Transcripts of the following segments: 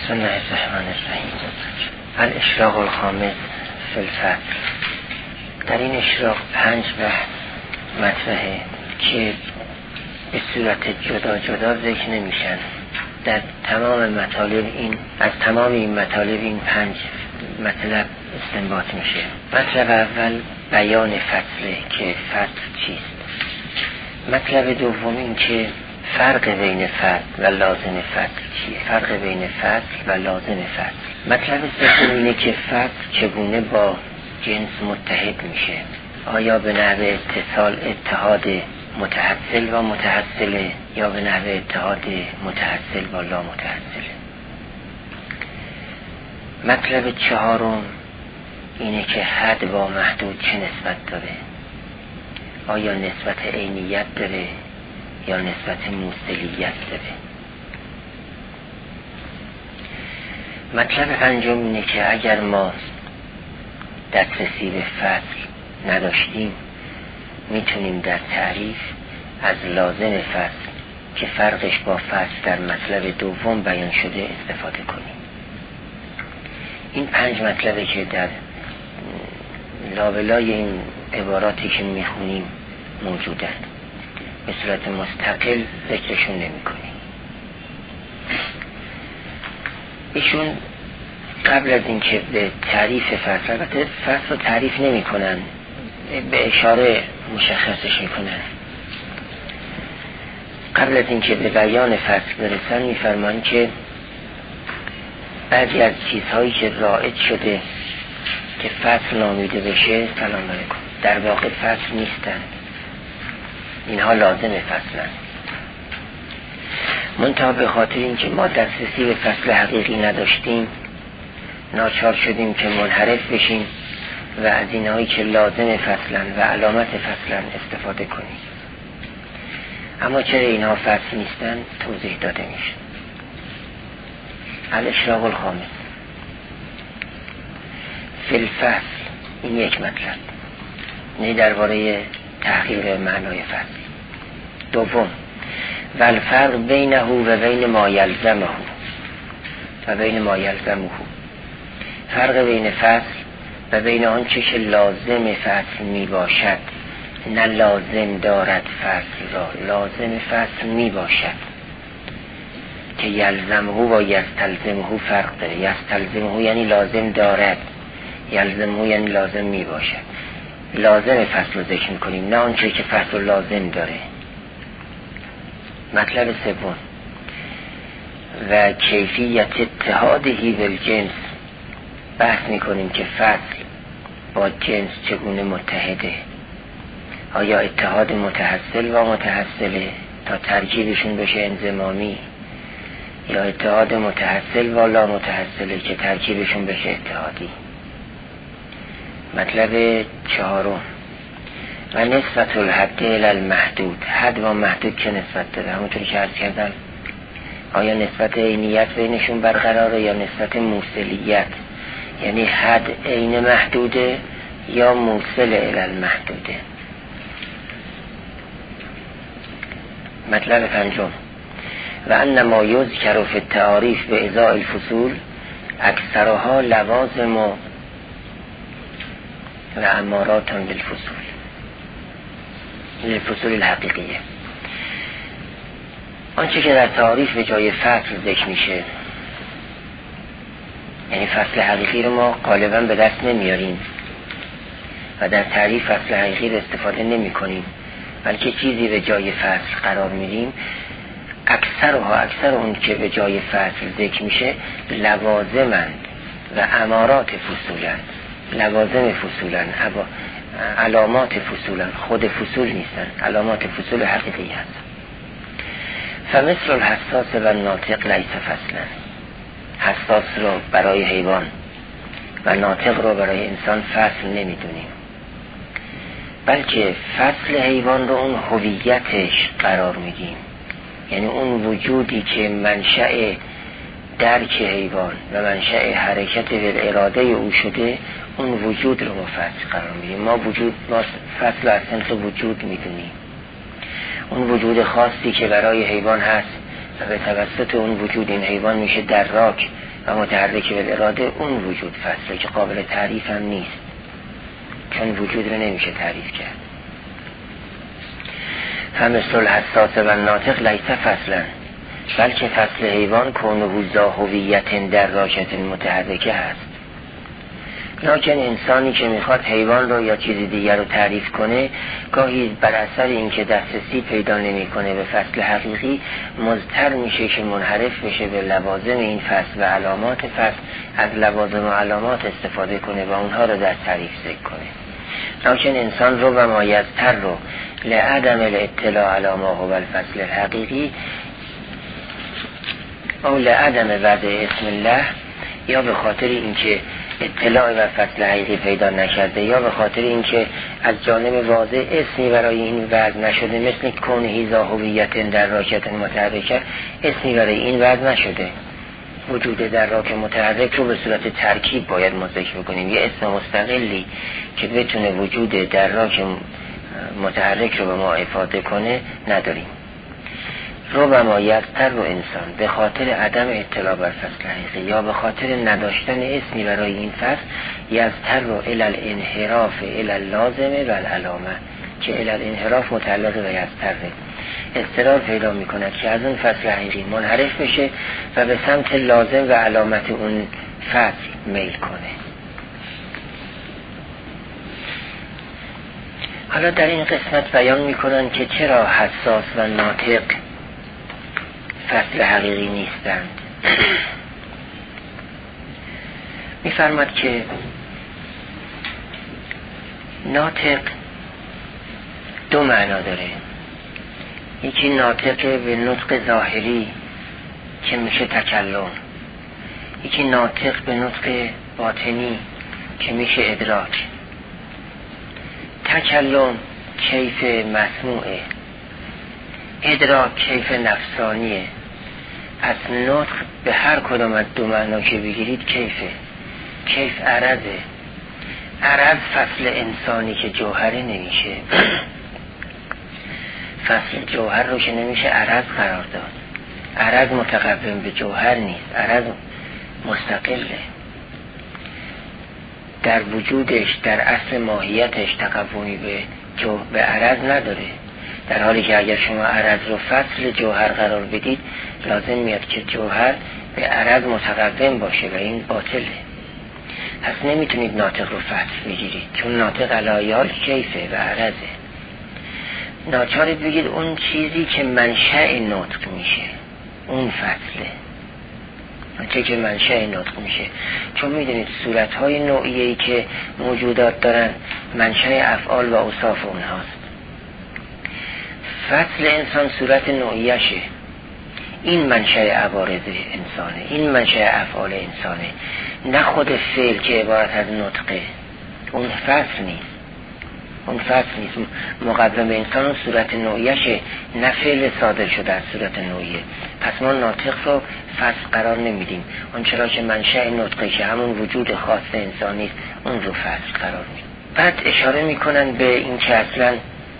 بسم الله الرحمن الرحیم. الاشراق الخامس فی الفصل. در این اشراق 5 بحث مطرحه که به صورت جدا جدا ذکر نمیشن. در تمام مطالب از تمام این مطالب این 5 مطلب استنباط میشه. مطلب اول بیان فصله که فصل چیست. مطلب دوم این که فرق بین فصل و لازم فصل چیه؟ فرق بین فصل و لازم فصل. مطلب سوم اینه که فصل چگونه با جنس متحد میشه. آیا به نحو اتحاد متحصل و متحصله یا به نحو اتحاد متحصل با لا متحصله. مطلب چهارم اینه که حد با محدود چه نسبت داره. آیا نسبت عینیت داره یا نسبت موصلیت داره. مطلب پنجم اینه که اگر ما دسترسی به فصل نداشتیم میتونیم در تعریف از لازم فصل که فرقش با فصل در مطلب دوم بیان شده استفاده کنیم. این 5 مطلبه که در لابلای این عباراتی که میخونیم موجودن. به صورت مستقل ذکرشون نمی کنیم. ایشون قبل از اینکه به تعریف فصل، البته فصل رو تعریف نمی کنن، به اشاره مشخصش می کنن. قبل از اینکه به بیان فصل برسن می فرمان که بعضی از چیزهایی که رائج شده که فصل نامیده بشه سلام علیکم در واقع فصل نیستن. اینها لازم فصلن. منتها به خاطر اینکه ما دسترسی به فصل حقیقی نداشتیم ناچار شدیم که منحرف بشیم و از اینهایی که لازم فصلن و علامت فصلن استفاده کنیم. اما چرا اینها فصل نیستن توضیح داده میشه. الاشراق الخامس فی الفصل، این یک مطلب نه درباره تحقیق معنای فصل. دوم و الفرق بینه و بین ما یلزمه و بین ما یلزمه، فرق بین فصل و بین آنچه که لازم فصل می باشد. نه لازم دارد فصل را، لازم فصل می باشد که یلزمه و یستلزمه فرق داره. یستلزمه یعنی لازم دارد، یلزمه یعنی لازم می باشد. لازم فصل رو ذکر میکنیم نه آنچه که فصل لازم داره. مطلب سوم و کیفیت اتحادهی بالجنس، بحث میکنیم که فصل با جنس چگونه متحده. آیا اتحاد متحصل و متحصله تا ترکیبشون بشه انضمامی یا اتحاد متحصل و لا متحصله که ترکیبشون بشه اتحادی. مطلب چهارم و نسبت الحد الی المحدود، حد و محدود چه نسبت داره. همونطور که عرض کردم آیا نسبت عینیت بینشون برقراره یا نسبت موصلیت، یعنی حد عین محدوده یا موصل الی المحدوده. مطلب پنجم و انما یذکر فی التعاریف به ازاء الفصول اکثرها لوازم و امارات بالفصول، الفصول الحقیقیه. آنچه که در تعاریف به جای فصل ذکر میشه، یعنی فصل حقیقی رو ما غالبا به دست نمیاریم و در تعریف فصل حقیقی رو استفاده نمی کنیم، بلکه چیزی به جای فصل قرار میدیم. اکثر اون که به جای فصل ذکر میشه لوازمند و امارات فصولند. لوازم فصولن، علامات فصولن، خود فصول نیستن، علامات فصول حقیقی هست. فمثل الحساس و ناطق لیس فصلن، حساس رو برای حیوان و ناطق رو برای انسان فصل نمیدونیم، بلکه فصل حیوان رو اون هویتش قرار میدیم، یعنی اون وجودی که منشأ درک حیوان و منشأ حرکت و اراده او شده، اون وجود رو ما فصل قرار میدیم. ما فصل از سنخ وجود میدونیم، اون وجود خاصی که برای حیوان هست و به توسط اون وجود این حیوان میشه دراک و متحرک بالاراده اون وجود فصله که قابل تعریف هم نیست، چون وجود رو نمیشه تعریف کرد. فمثل الحساس و الناطق لیس فصلا، بلکه فصل حیوان کونه ذا هویت در راکت متحرکه هست. لکن انسانی که میخواد حیوان رو یا چیز دیگر رو تعریف کنه، گاهی بر اثر اینکه دسترسی پیدا نمیکنه به فصل حقیقی، مضطر میشه که منحرف بشه به لوازم این فصل و علامات فصل، از لوازم و علامات استفاده کنه و اونها رو در تعریف ذکر کنه. لکن انسان رو و مایزتر رو لعدم الاطلاع علی ما هو الفصل الحقیقی او لعدم وضع اسم الله، یا به خاطر اینکه اطلاع و فصل حقیقی پیدا نکرده، یا به خاطر اینکه از جانب واضح اسمی برای این وضع نشده، مثل کونه ذا هویت در راکت متحرکه، اسمی برای این وضع نشده. وجود در راک متحرک رو به صورت ترکیب باید ما ذکر بکنیم، یه اسم مستقلی که بتونه وجود در راک متحرک رو به ما افاده کنه نداریم. ربما یزتر رو انسان به خاطر عدم اطلاع بر فصل حقیقی یا به خاطر نداشتن اسمی برای این فصل، یزتر رو الالانحراف الاللازمه و العلامه، که الالانحراف متعلق به یزتره، اضطرار پیدا میکند که از اون فصل حقیقی منحرف بشه و به سمت لازم و علامت اون فصل میل کنه. حالا در این قسمت بیان میکنن که چرا حساس و ناطق فصل حقیقی نیستند. میفرماد که ناطق دو معنا داره. یکی ناطق به نطق ظاهری که میشه تکلم، یکی ناطق به نطق باطنی که میشه ادراک. تکلم کیف مسموعه، ادراک کیف نفسانیه. از نطق به هر کدام از دو معنا که بگیرید کیفه. کیف عرضه. عرض فصل انسانی که جوهره نمیشه. فصل جوهر رو که نمیشه عرض قرار داد. عرض متقدم به جوهر نیست، عرض مستقله. در وجودش، در اصل ماهیتش تقومی به عرض نداره، در حالی که اگر شما عرض رو فصل جوهر قرار بدید، لازم میاد که جوهر به عرض متقدم باشه و این باطله. پس نمیتونید ناطق رو فصل بگیرید، چون ناطق علایال کیفه و عرضه. ناچارید بگید اون چیزی که منشأ نطق میشه، اون فصله، چه که منشأ نطق میشه. چون میدونید صورتهای نوعیه‌ای که موجودات دارن منشأ افعال و اوصاف اونهاست. فصل انسان صورت نوعیشه، این منشأ عوارض انسانه، این منشأ افعال انسانه، نه خود فعل که عبارت از نطقه. اون فصل نیست، اون فصل نیست. مقدم به انسان صورت نوعیشه، نه فعل صادر شده از صورت نوعیه. پس ما ناطق رو فصل قرار نمیدیم، اون چرا که منشأ نطقه که همون وجود خاص انسانی است، اون رو فصل قرار میدیم. بعد اشاره میکنن به این که اصلا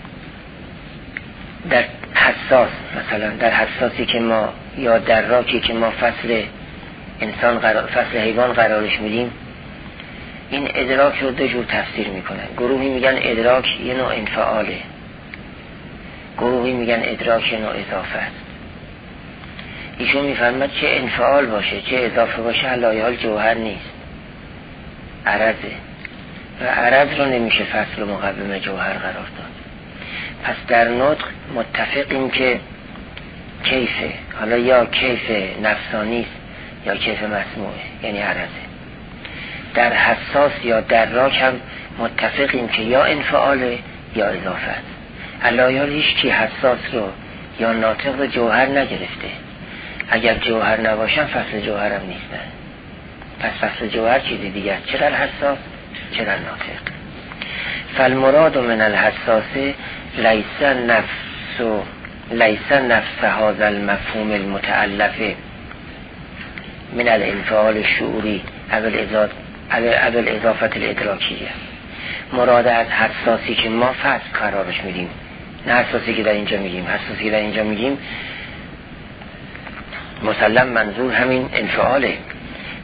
در حساس، مثلا در حساسی که ما یا در راکی که ما فصل انسان فصل حیوان قرارش میدیم، این ادراک رو دو جور تفسیر میکنن. گروهی میگن ادراک یه نوع انفعاله، گروهی میگن ادراک یه نوع اضافه است. ایشون میفرماد چه انفعال باشه چه اضافه باشه، علایال جوهر نیست، عرضه، و عرض رو نمیشه فصل مقوم جوهر قرار داد. پس در نطق متفقیم که کیفه، حالا یا کیف نفسانی است یا کیف مسموعه، یعنی عرضه. در حساس یا در راک هم متفقیم که یا انفعاله یا اضافه است. علایال هیچ کی حساس رو یا ناطق رو جوهر نگرفته. اگر جوهر نباشن فصل جوهر هم نیستن. پس فصل جوهر چیزی دیگه است، چرا الحساس چرا ناطق. فالمراد من الحساسه لیس نفس هذا المفهوم المتألف من الانفعال الشعوری اول اضافت الادراکیه. مراد از حساسی که ما فصل قرارش میدیم، نه حساسی که در اینجا میگیم. حساسی که در اینجا میگیم مسلم منظور همین انفعاله،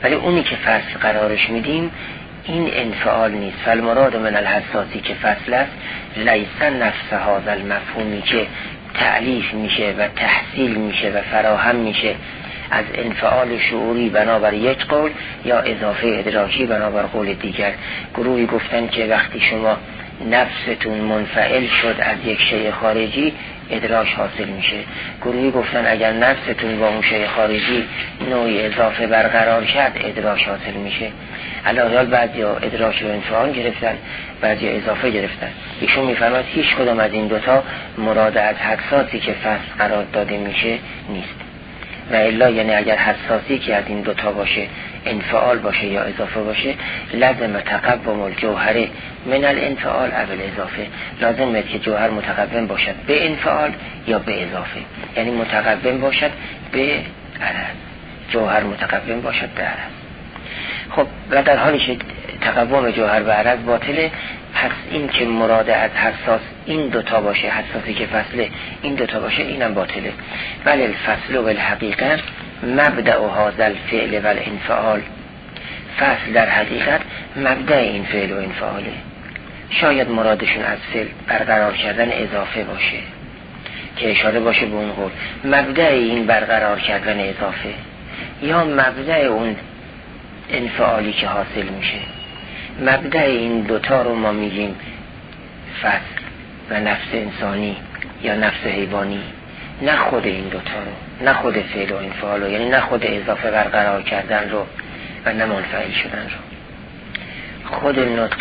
ولی اونی که فصل قرارش میدیم این انفعال نیست. فالمراد من الحساسی که فصل است لیس نفس هذا المفهومی که تعلیف میشه و تحصیل میشه و فراهم میشه از انفعال شعوری بنابر یک قول یا اضافه ادراکی بنابر قول دیگر. گروهی گفتن که وقتی شما نفستون منفعل شد از یک شیء خارجی ادراک حاصل میشه. گروهی گفتن اگر نفستون با اون شیء خارجی نوعی اضافه برقرار کرد ادراک حاصل میشه. علاوه بعضی ادراک و انفعال گرفتن، بعضی اضافه گرفتن. ایشون میفرماید هیچ کدام از این دوتا مراد از حساسی که فصل قرار داده میشه نیست. و الا یعنی اگر حساسی که از این دوتا باشه انفعال باشه یا اضافه باشه لازم تقوم الجوهره من الانفعال اول اضافه، لازمه که جوهر متقوم باشد به انفعال یا به اضافه، یعنی متقوم باشد به عرض، جوهر متقوم باشد به عرض. خب و در حالی که تقوم جوهر به عرض باطله، پس این که مراد از حساس این دوتا باشه، حساسی که فصله این دوتا باشه اینم باطله. ولی الفصل و الحقیقت مبدأ هذا الفعل و الانفعال، فصل در حقیقت مبدأ این فعل و انفعاله. شاید مرادشون از فعل برقرار کردن اضافه باشه که اشاره باشه به اون قول، مبدأ این برقرار کردن اضافه یا مبدأ اون انفعالی که حاصل میشه. مبدأ این دوتا رو ما میگیم فصل و نفس انسانی یا نفس حیوانی، نه خود این دوتا رو، نه خود فعل و انفعال رو، یعنی نه خود اضافه برقرار کردن رو و نه منفعل شدن رو. خود نطق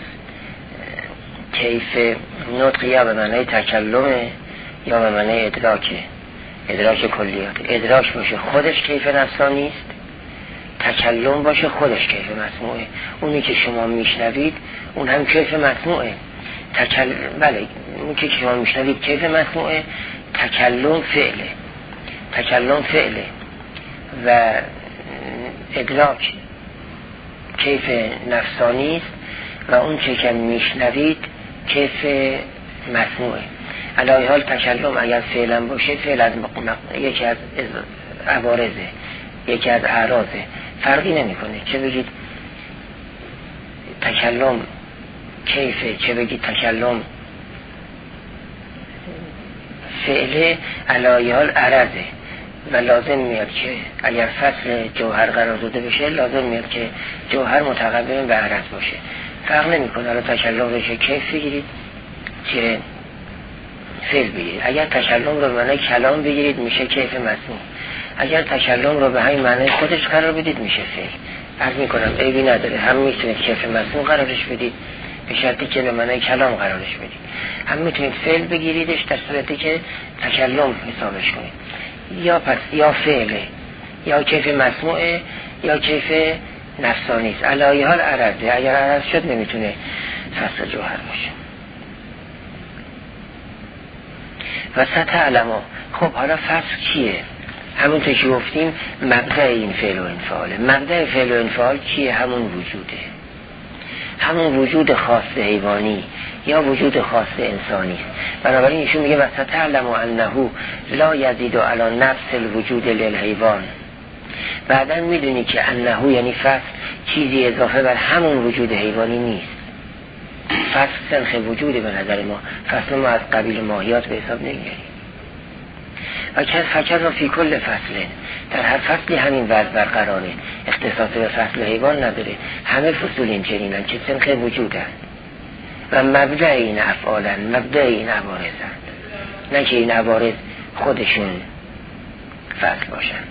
کیف نطق یا به معنی تکلمه یا به معنی ادراکه، ادراک کلیات. ادراک باشه خودش کیف نفسانی است، تکلم باشه خودش کیف مسموعه. اونی که شما میشنوید اون هم کیف مسموعه. بله اونی که شما میشنوید کیف مسموعه، تکلم فعله، تکلم فعله و ادراک کیف نفسانی است و اون که میشنوید کیف مسموعه. علاوه حال تکلم اگر فعلا باشه فعل از یکی از عوارضه، یکی از اعراضه، فرقی نمیکنه چه بگید تکلم کیفه چه بگید تکلم فعله، علاوه حال عرضه و لازم میاد که اگر فصل جوهر قرار داده بشه لازم میاد که جوهر متقوم به عرض باشه. فرق نمیکنه حالا تکلم بشه کیف بگیرید چه فعل بگیرید. اگر تکلم رو به معنی کلام بگیرید میشه کیف مسموع، اگر تکلم رو به همین معنی خودش قرار بدید میشه فعل. عرض میکنم عیبی نداره، هم میتونید کیف مسموع قرارش بدید به شرطی که به معنی کلام قرارش بدید، هم میتونید فعل بگیریدش در صورتی که تکلم حسابش کنید. یا پس یا فعله یا کیف مسموعه یا کیف نفسانی است. علاوه حال عرضه، اگر عرض شد نمیتونه فصل جوهر باشه. و سطح علما. خب حالا فصل چیه؟ همونطور که گفتیم مبدأ این فعل و انفعاله. مبدأ فعل و انفعال چیه؟ همون وجوده، همون وجود خاص حیوانی یا وجود خاص انسانی است. بنابراین ایشون میگه و ستعلم انه لا یزید علی نفس الوجود للحیوان. بعدن میدونی که انه یعنی فصل چیزی اضافه بر همون وجود حیوانی نیست. فصل سنخ وجوده به نظر ما، فصل ما از قبیل ماهیات به حساب نمیاریم. و فکر را فی کل فصله، در هر فصلی همین وضع برقراره، اختصاص به فصل حیوان نداره. همه فصول این چنینن که سنخ وجودن و مبدأ این افعالن، مبدأ این عوارضن، نه که این عوارض خودشون فصل باشن.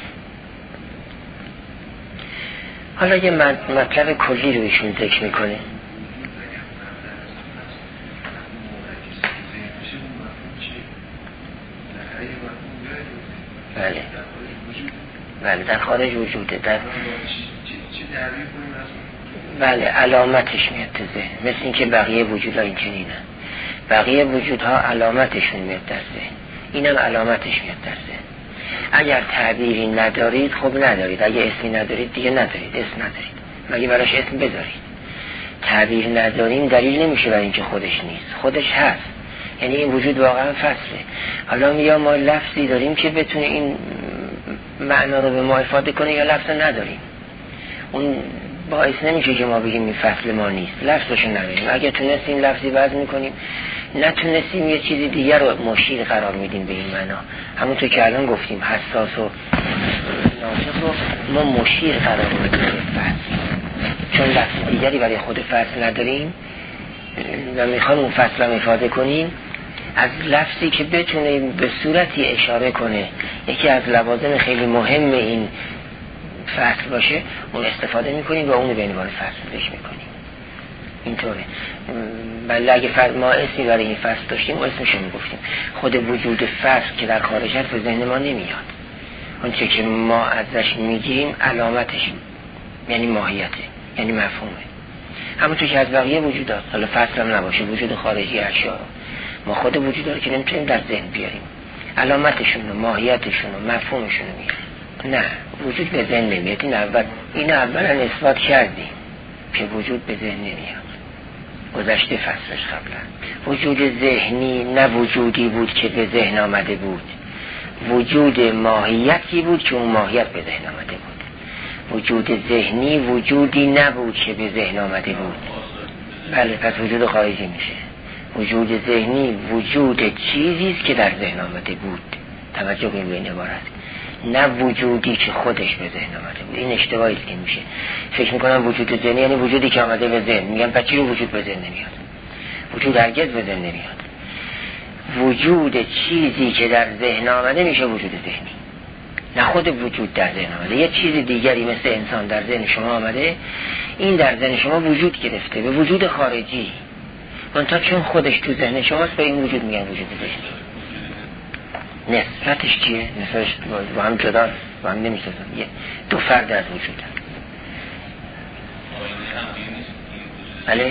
حالا یه مطلب کلی رو ایشون ذکر میکنه. بله بله در خارج وجوده، در بله علامتش میاد تو ذهن، مثل این که بقیه وجودها این چنینه، بقیه وجودها علامتشون میاد در ذهن، اینم علامتش میاد در ذهن. اگر تعبیری ندارید خب ندارید، اگه اسمی ندارید دیگه ندارید، اسم ندارید، مگه براش اسم بذارید. تعبیر نداریم دلیل نمیشه برای اینکه خودش نیست، خودش هست، یعنی این وجود واقعا فصله. حالا یا ما لفظی داریم که بتونه این معنا رو به ما افاده کنه یا لفظ نداریم. اون باعث نمیشه که ما بگیم این فصل ما نیست، لفظشو نبریم. اگه تونستیم لفظی وضع میکنیم، نتونستیم یه چیزی دیگر رو مشیر قرار میدیم به این معنا. همونطور که الان گفتیم حساس و ناسخ رو ما مشیر قرار میدیم به فصل، چون لفظ دیگری برای خود فصل نداریم و میخوایم اون فصل رو افاده کنیم. از لفظی که بتونه به صورتی اشاره کنه یکی از لوازم خیلی مهم این فصل باشه، اون استفاده میکنیم و اونو به عنوان فصل بهش میکنیم. اینطوره. بله اگه ما اسمی برای این فصل داشتیم و اسمشو میگفتیم. خود وجود فصل که در خارج هست به ذهن ما نمیاد. اون چه که ما ازش میگیم علامتش، یعنی ماهیته، یعنی مفهومه. همونطور که از بقیه وجودات، حالا فصل هم نباشه، وجود خارجی اشیا، ما خود وجودا رو که نمیتونیم در ذهن بیاریم، علامتشون و ماهیتشون و مفهومشون رو میاریم. نه، وجود به ذهن نمیاد. این اولا اثبات کردیم که وجود به ذهن نمیاد. گذشته فصلش قبلا وجود ذهنی نه وجودی بود که به ذهن آمده بود، وجود ماهیتی بود که اون ماهیت به ذهن آمده بود. وجود ذهنی وجودی نبود که به ذهن آمده بود. بله، پس وجود خارجی میشه. وجود ذهنی وجود چیزی است که در ذهن آمده بود. توجه کنید به این عبارت، نه وجودی که خودش به ذهن آمده بود. این اشتباهی است که میشه. فکر میکنم وجود ذهنی یعنی وجودی که آمده به ذهن. میگم پس چرا وجود به ذهن نمیاد؟ وجود هرگز به ذهن نمیاد. وجود چیزی که در ذهن آمده میشه وجود ذهنی، نه خود وجود در ذهن آمده. یه چیز دیگری مثل انسان در ذهن شما آمده، این در ذهن شما وجود گرفته به وجود خارجی. منتها چون خودش تو ذهن شماست به این وجود میگن وجود ذهنی. نسبتش چیه؟ نسبتش با هم جدا، با هم نمیشه. دو فرد از وجود هم. بله؟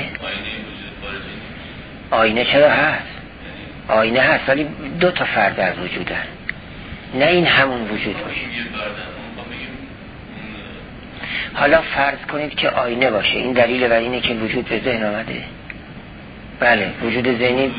آینه چرا هست؟ آینه هست ولی دو تا فرد از وجود هم. نه این همون وجود باشه. حالا فرض کنید که آینه باشه، این دلیل بر اینه که وجود به ذهن آمده. بله، وجود ذهنی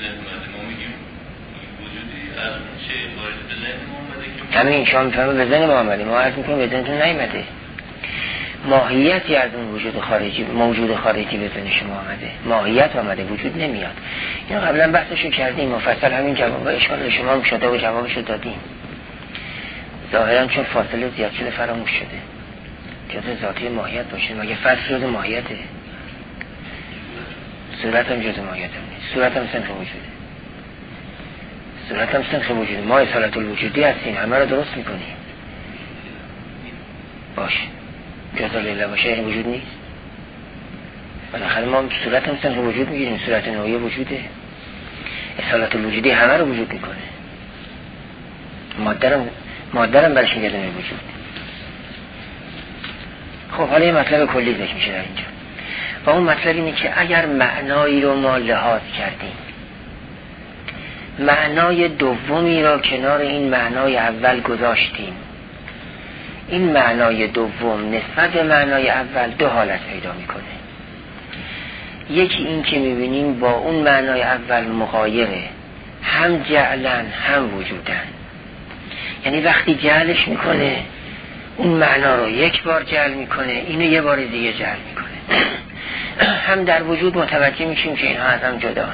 همین شما میفهمه به ذهن ما آمده. ما عرض میکنم به ذهنتون نیامده. ماهیتی از اون وجود خارجی، موجود خارجی به ذهن شما آمده، ماهیت آمده، وجود نمیاد. اینو قبلا بحثشو کردیم مفصل، همین جواب اشکال شما هم شده و جوابشو دادیم. ظاهرا چون فاصله زیاد شده فراموش شده. جزء ذاتی ماهیت باشه، مگه فصل جزء ماهیته؟ صورت هم جزء ماهیت هم نیست. صورت هم سنخ وجوده. صورت هم سنخ وجوده. ما اصالت الوجودی هستیم، همه رو درست میکنیم. باشه، جزء لیله باشه این وجود نیست. بالاخره ما صورت هم سنخ وجود میگیریم، صورت نوعی وجوده. اصالت الوجودی همه رو وجود میکنه. مادرم برش میگه دنیای وجود. خب حالا یه مطلب کلی ذکر میشه در اینجا و اون مطلب اینه که اگر معنایی رو ما لحاظ کردیم، معنای دومی را کنار این معنای اول گذاشتیم، این معنای دوم نسبت به معنای اول دو حالت پیدا میکنه. یکی این که میبینیم با اون معنای اول مغایره، هم جعلن هم وجودن. یعنی وقتی جعلش میکنه اون معنا رو یک بار جعل میکنه، اینو یه بار دیگه جعل میکنه. هم در وجود متوجه میشیم که اینها از هم جدا.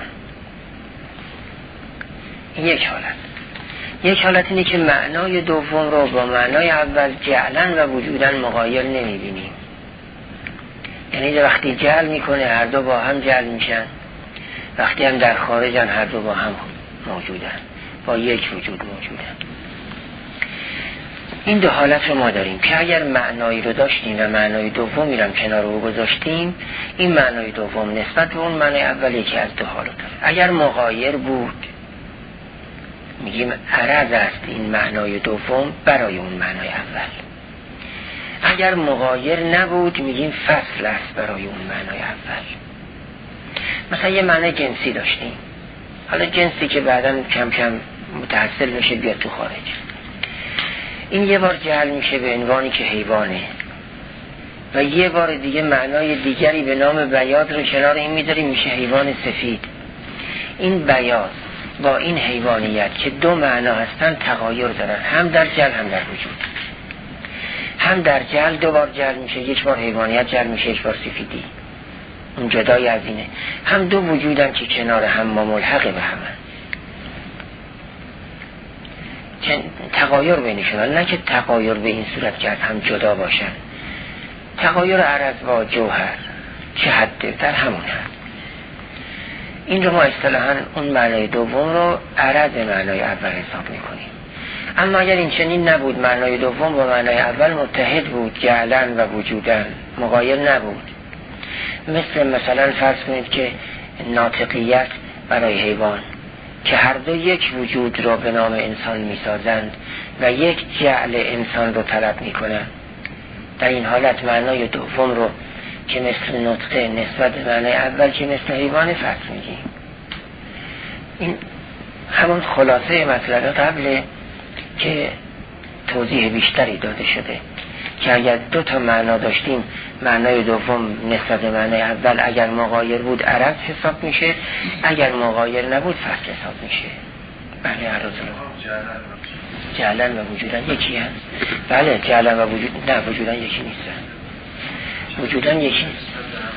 این یک حالت. یک حالت اینه که معنای دوم رو با معنای اول جعلن و وجودن مغایر نمیبینیم. یعنی وقتی جعل میکنه هر دو با هم جعل میشن، وقتی هم در خارجن هر دو با هم موجودن، با یک وجود موجودن. این دو حالت رو ما داریم که اگر معنایی رو داشتیم و معنای دومی رو کنار رو گذاشتیم، این معنای دوم نسبت به اون معنای اولی که از دو حالت داره. اگر مغایر بود میگیم عرض است این معنای دوم برای اون معنای اول. اگر مغایر نبود میگیم فصل است برای اون معنای اول. مثلا یه معنای جنسی داشتیم، حالا جنسی که بعداً کم کم متحصل میشه بیاد تو خارج، این یه بار جعل میشه به عنوانی که حیوانه و یه بار دیگه معنای دیگری به نام بیاض رو کنار این میذاریم میشه حیوان سفید. این بیاض با این حیوانیت که دو معنا هستن تغایر دارن، هم در جعل هم در وجود. هم در جعل دوبار جعل میشه، یک بار حیوانیت جعل میشه، یک بار سفیدی، اون جدای از اینه. هم دو وجودن که کنار هم ما ملحقه به همه، تغایر بینشون، نه که تغایر به این صورت که از هم جدا باشن. تغایر عرض با جوهر چه حده در همون حد. این رو ما اصطلاحاً اون معنای دوم رو عرض معنای اول حساب میکنیم. اما اگر این چنین نبود، معنای دوم با معنای اول متحد بود، جعلن و وجودن، مغایر نبود. مثلا فرض کنید که ناطقیت برای حیوان که هر دو یک وجود را به نام انسان میسازند و یک جعل انسان رو طلب میکنند، در این حالت معنای دوم رو که مثل نطقه نسبت به معنای اول که مثل حیوان فرض میگیم. این همون خلاصه مطلب قبل که توضیح بیشتری داده شده که اگر دو تا معنا داشتیم، معنای دوم نسبت به معنای اول اگر مغایر بود عرض حساب میشه، اگر مغایر نبود فصل حساب میشه. بله عرض جعلن و وجودن یکی هست. بله جعلن و وجود، نه وجودن یکی نیستن، وجودن یکی نیست.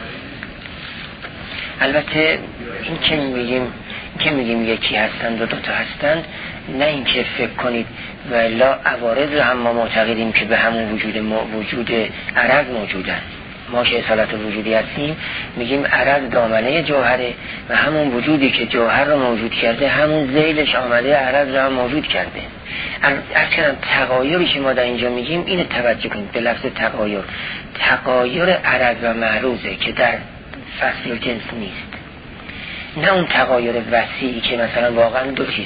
البته این که میگیم یکی هستند و دوتا هستند، نه این که فکر کنید و الا عوارض رو هم ما معتقدیم که به همون وجود عرض موجودن. ما که اصالت وجودی هستیم میگیم عرض دامنه جوهره و همون وجودی که جوهر رو موجود کرده همون ذیلش آمده عرض رو هم موجود کرده. اصلا تغایری که ما در اینجا میگیم اینو توجه کنید به لفظ تغایر عرض و معروضه که در فصل و جنس نیست، نه اون تغایر وسیعی که مثلا واقعا دو چیز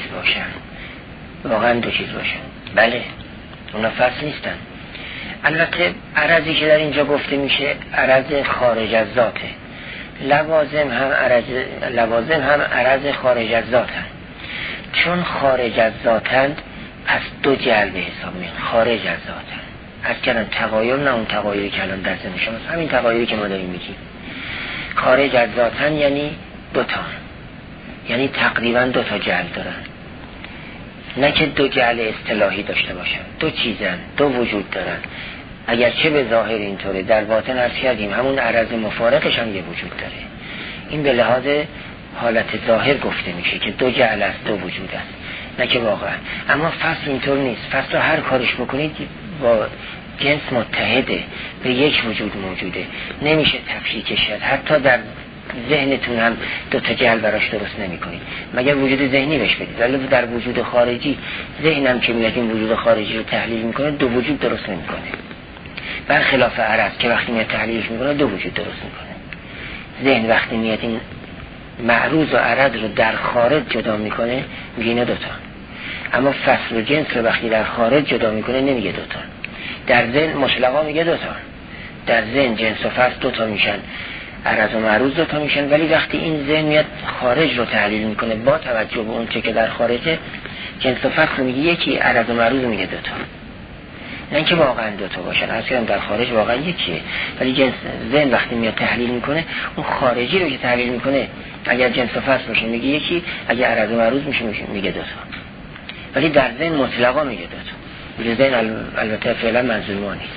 باشن. بله اونا فصل نیستن. البته عرضی که در اینجا گفته میشه عرض خارج از ذاته، لوازم هم عرض خارج از ذاتن. چون خارج از ذاتن پس دو جعل به حساب میان، خارج از ذاتن. از کردن تغایر، نه اون تغایری که الان درس میشه، همین تغایری که ما داریم میگیم. خارج از ذاتن یعنی دوتا، یعنی تقریبا دوتا جعل دارن، نه که دو جعل اصطلاحی داشته باشن. دو چیزن، دو وجود دارن. اگر چه به ظاهر اینطوره، در باطن عرض کردیم همون عرض مفارقش هم یه وجود داره. این به لحاظ حالت ظاهر گفته میشه که دو جعل است، دو وجود است، نه که واقعا. اما فصل اینطور نیست. فصل هر کارش بکنید با جنس متحده، به یک وجود موجوده، نمیشه تفکیکش کرد. حتی در ذهنتون هم دو تا جعل براش درست نمی کنید مگر وجود ذهنی بهش بدید، ولی در وجود خارجی ذهنم که میاد این وجود خارجی رو تحلیل میکنه دو وجود درست نمیکنه، برخلاف عرض که وقتی میاد تحلیلش میکنه دو وجود درست میکنه. ذهن وقتی میاد این معروض و عرض رو در خارج جدا میکنه میگه اینا دوتا، اما فصل و جنس رو وقتی در خارج جدا میکنه نمیگه دوتا. در ذهن مطلقا میگه دوتا، در ذهن جنس و فصل دوتا میشن، عرض و معروض دوتا میشن، ولی وقتی این ذهن میاد خارج رو تحلیل میکنه با توجه به اون چه که در خارجه، جنس و فصل میگه یکی، عرض و معروض میگه دوتا. نه اینکه واقعا دوتا باشن، اصلا در خارج واقعا یکیه، ولی جنس ذهن وقتی میاد تحلیل میکنه اون خارجی رو که تحلیل میکنه اگر جنس و فصل باشه میگه یکی، اگر عرض و معروض میشه میگه دوتا، ولی در ذهن مطلقا میگه دوتا. ولی ذهن البته فعلا منظور ما نیست،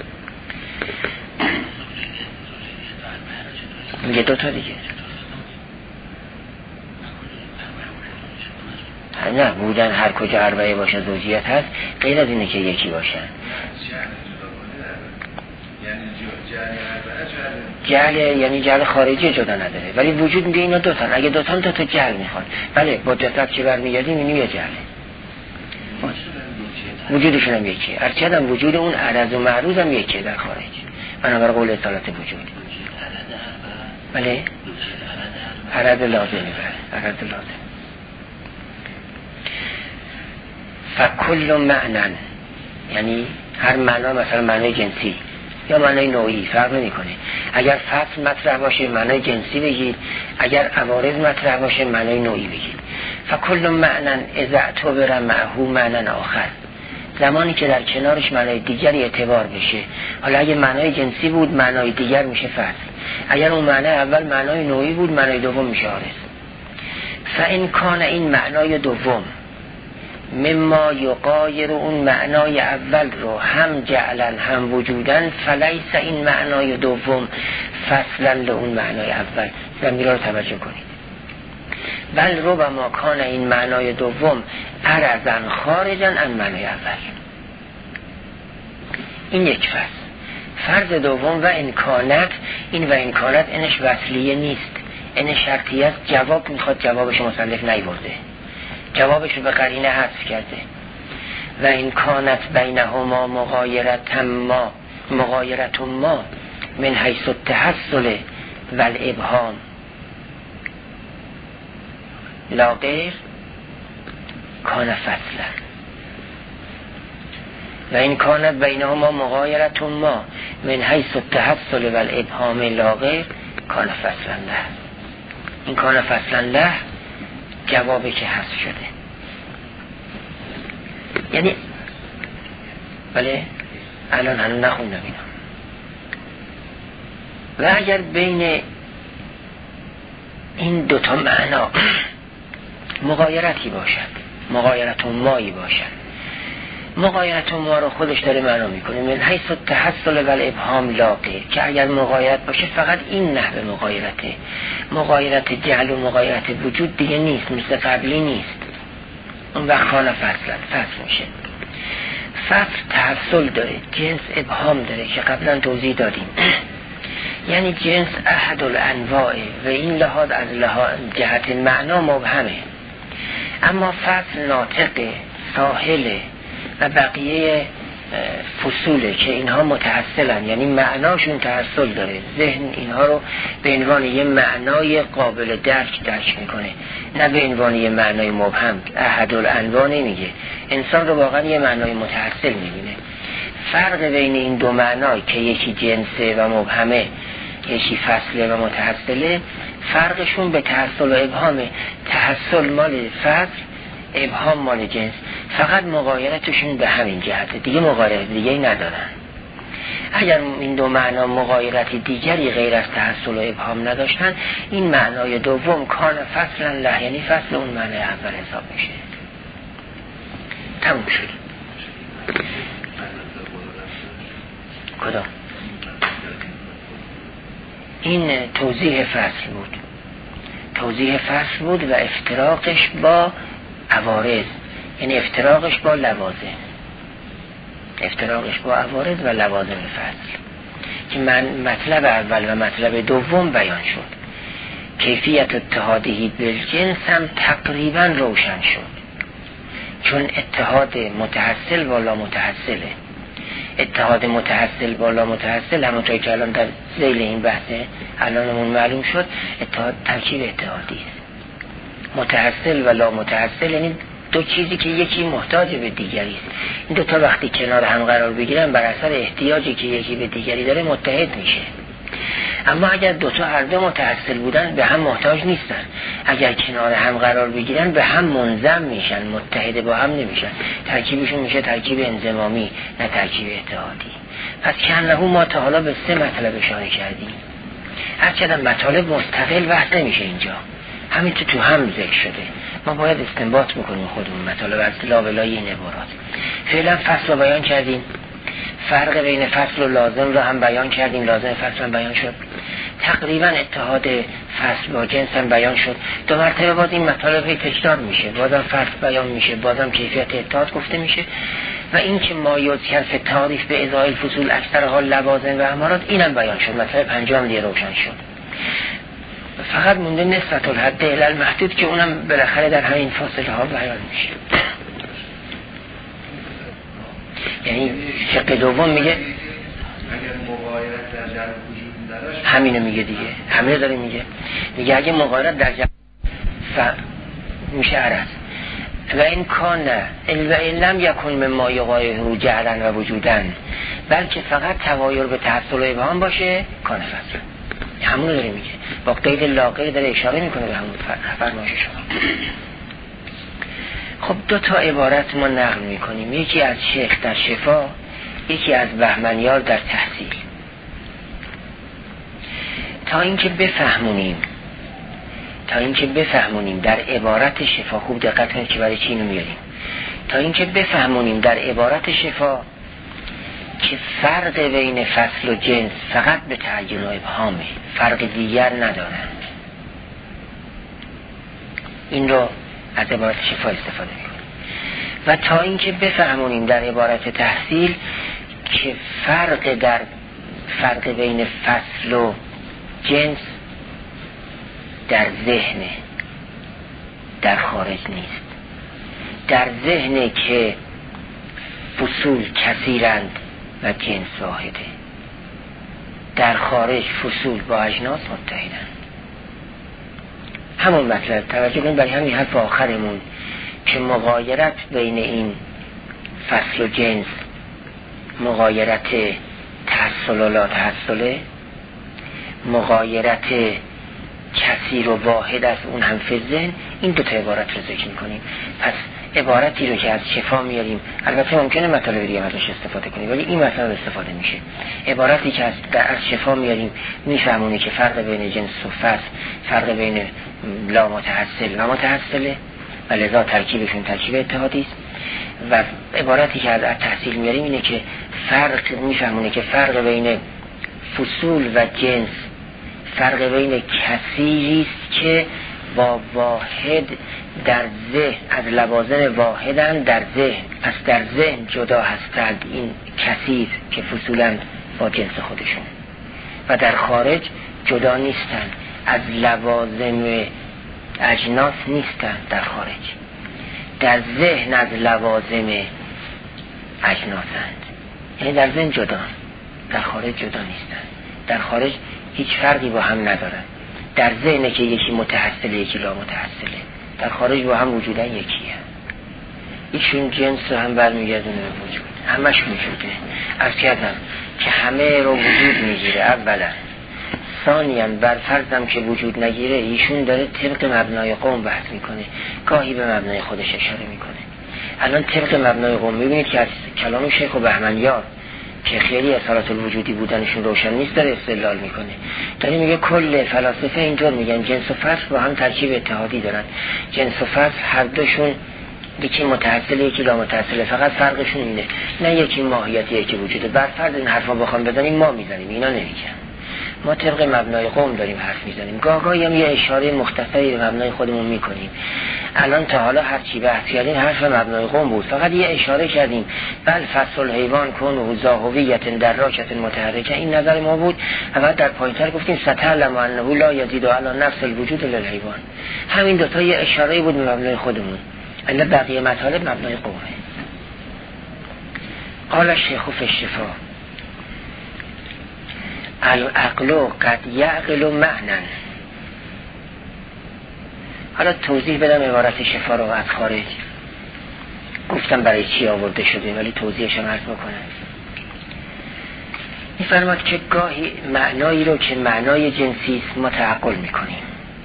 میگه دوتا دیگه. نه بودن هر کجا اربعه باشه زوجیت هست، غیر از اینه که یکی باشن. جعل یعنی جعل خارجی جدا نداره، ولی وجود میگه اینا دوتان، اگه دوتان دوتا جعل میخوان. بله با جسد چه برمیگردیم اینو یه جعله، وجودشون هم یکیه. ارچدم وجود اون عرض و معروض هم یکیه در خارج، بنابر قول اصالت وجود. بله عرض لازمه، عرض لازم. فکل معنن یعنی هر معنا، مثلا معنای جنسی یا معنای نوعی فرق نمی‌کنه. اگر فصل مطرح باشه معنای جنسی بگید، اگر عوارض مطرح باشه معنای نوعی بگید. فکل معنن اذا اعتبر معه معنن آخر، زمانی که در کنارش معنای دیگری اعتبار بشه. حالا اگه معنای جنسی بود معنای دیگر میشه فصل، اگر اون معنای اول معنای نوعی بود معنای دوم میشه عارض. فإن کان این معنای دوم مما یغایر اون معنای اول رو هم جعلن هم وجودن، فلیس این معنای دوم فصلا لون معنای اول. زمین رو توجه کنید. بل ربما کان این معنای دوم عرضن خارجن عن معنای اول. این یک فصل. فرض دوم و امکانت، این و امکانت انش وصلیه نیست، این شرطی است. جواب میخواد، جوابش مصنف نیورده، جوابش رو به قرینه حذف کرده. و امکانت بینهما مغایرت ما من حیث التحصل و الابهام لا غیر کان فصلا. و این کانت بینهما مغایرت ما من حیث التحصل و الابهام لا غیر کان فصلا له. این کان فصلا له جوابی که حذف شده. یعنی بله الان هنوز نخوندم اینا. و اگر بین این دوتا معنا مغایرتی باشد، مغایرت مایی باشد، مغایرت ما رو خودش داره معنا میکنه من حیث التحصل و الابهام لا غیر، که اگر مغایرت باشه فقط این نحوه مغایرته، مغایرت جعل و مغایرت وجود دیگه نیست، مثل قبلی نیست. اون وقت خانه فصل میشه. فصل تحصل داره، جنس ابهام داره که قبلا توضیح دادیم. یعنی جنس احد الانواع و این لحاظ از جهت معنا مبهمه، اما فصل ناطقه، ساحله و بقیه فصوله که اینها متحصلن، یعنی معناشون تحصل داره. ذهن اینها رو به عنوان یه معنای قابل درک میکنه، نه به عنوان یه معنای مبهم. احد الانواع نمیگه، انسان رو واقعا یه معنای متحصل میبینه. فرق بین این دو معنای که یکی جنسه و مبهمه، یکی فصله و متحصله، فرقشون به تحصل و ابهامه. تحصل مال فصل، ابهام مال جنس. فقط مغایرتشون به همین جهته، دیگه مغایرت دیگه ندارن. اگر این دو معنا مغایرت دیگری غیر از تحصل و ابهام نداشتن، این معنای دوم کان فصلا له، یعنی فصل اون معنای اول حساب میشه. تموم شد. کدام؟ این توضیح فصل بود، توضیح فصل بود و افتراقش با عوارض، یعنی افتراقش با لوازم، افتراقش با عوارض و لوازم فصل، که مطلب اول و مطلب دوم بیان شد. کیفیت اتحادی بالجنس هم تقریبا روشن شد، چون اتحاد متحصل با لا متحصله. اتحاد متحصل با لا متحصل همونطور که الان در ذیل این بحثه الانمون معلوم شد، اتحاد ترکیب اتحادی است. متحصل و لا متحصل یعنی دو چیزی که یکی محتاج به دیگری است. این دو تا وقتی کنار هم قرار بگیرن بر اثر احتیاجی که یکی به دیگری داره متحد میشه. اما اگر دو تا هر دو متحصل بودن به هم محتاج نیستن، اگر کنار هم قرار بگیرن به هم منضم میشن، متحد با هم نمیشن. ترکیبشون میشه ترکیب انضمامی نه ترکیب اتحادی. پس کنه ما تا حالا به 3 مطلب اشاره کردیم. هرچند مطالب مستقل وقت نمیشه اینجا، همین تو هم ذکر شده. ما باید استنباط بکنیم خودمون مطالب از لابلای این عبارات. فعلا فصل رو بیان کردیم، فرق بین فصل و لازم رو هم بیان کردیم، لازم فصل هم بیان شد، تقریبا اتحاد فصل با جنس هم بیان شد. 2 مرتبه باز این مطالب تکرار میشه، بازم فصل بیان میشه، بازم کیفیت اتحاد گفته میشه. و این که ما یذکر فی تعریف به ازای الفصول اکثر حال لوازم و امارات، اینم بیان شد. مطلب 5 دیگه روشن شد. فقط مونده نسبت الحد الی المحدود که اونم بالاخره در همین فاصله ها بیان میشه. یعنی شق دوم میگه همینو میگه دیگه، همینو داره میگه اگه مغایرت در جمع میشه عرض و این کان لم یکن مما یغایره جعلا و وجودا، بلکه فقط تغایر به تحصل و ابهام باشه، کان فصل. همونو داره میگه، با قید لاغیر داره اشاره میکنه به همون فرمایش شما. خب 2 تا عبارت ما نقل میکنیم، یکی از شیخ در شفا، یکی از بهمنیار در تحصیل، تا اینکه بفهمونیم در عبارت شفا. خوب دقت کنید که برای چی اینو میاریم. تا اینکه بفهمونیم در عبارت شفا که فرق بین فصل و جنس فقط به تعین و ابهامه، فرق دیگر ندارن. این رو از عبارت شفا استفاده میکنیم. و تا اینکه بفهمونیم در عبارت تحصیل که فرق بین فصل و جنس در ذهنه، در خارج نیست. در ذهنه که فصول کثیرند و جنس واحده، در خارج فصول با اجناس متحدند. همون مطلب توجه کنید. برای همین حرف آخرمون که مغایرت بین این فصل و جنس مغایرت تحصل و لا تحصله، مغایرت کثیر و واحد از اون هم فی ذهن، این دو تا عبارت رو ذکر می‌کنیم. پس عبارتی رو که از شفا میاریم، البته ممکنه مطالب دیگه ازش استفاده کنیم ولی این مثلا استفاده میشه. عبارتی که از شفا میاریم میفهمونه که فرق بین جنس و فصل، فرق بین لا متحصل و متحصله و لذا ترکیبشون ترکیب اتحادی است. و عبارتی که از تحصیل میاریم اینه که میفهمونه که فرق بین فصول و جنس فرق بین کثیری است که با واحد در ذهن از لوازم واحدن در ذهن، پس در ذهن جدا هستند این کثیر که فصولند با جنس خودشون، و در خارج جدا نیستند، از لوازم اجناس نیستند. در خارج در ذهن از لوازم اجناسند، یعنی در ذهن جدا، در خارج جدا نیستند. در خارج هیچ فرقی با هم ندارن. در ذهن که یکی متحصله یکی لا متحصله، در خارج با هم وجودن یکیه. ایشون جنس هم برمیگردونه به وجود، همش وجوده. از کردم که همه رو وجود میگیره اولا، ثانیاً بر فرضم که وجود نگیره ایشون داره طبق مبنای قوم بحث میکنه، گاهی به مبنای خودش اشاره میکنه. الان طبق مبنای قوم میبینید که از کلام شیخ و بهمنیار که خیلی اصالت الوجودی بودنشون روشن نیست داره استدلال میکنه. داره میگه کل فلاسفه اینجور میگن جنس و فصل با هم ترکیب اتحادی دارن. جنس و فصل هر دوشون یکی متحصله یکی لا متحصله، فقط فرقشون اینه، نه یکی ماهیتی یکی وجوده. بر فرض این حرفا بخوام بزنیم ما میزنیم، اینا نمیگن. ما طبق مبنای قوم داریم حرف میزنیم، گاهی هم یه اشاره مختصری به مبنای خودمون میکنیم. الان تا حالا هر چی بحث کردیم حرف مبنای قوم بود، فقط یه اشاره کردیم بل فصل حیوان کن ذاهویت در راکت متحرکه، این نظر ما بود. فقط در پایین‌تر گفتیم ستعلم انه لا یزید علی نفس الوجود للحیوان. همین دو تا یه اشاره بود به مبنای خودمون، الا بقیه مطالب مبنای قومه. قال الشیخ فی الشفا العقل قد یعقل معنی. حالا توضیح بدم عبارت شفا رو از خارج. گفتم برای چی آورده شده ولی توضیحش هم عرض بکنم. می‌فرماد که گاهی معنایی رو که معنای جنسی است متعقل می‌کنیم،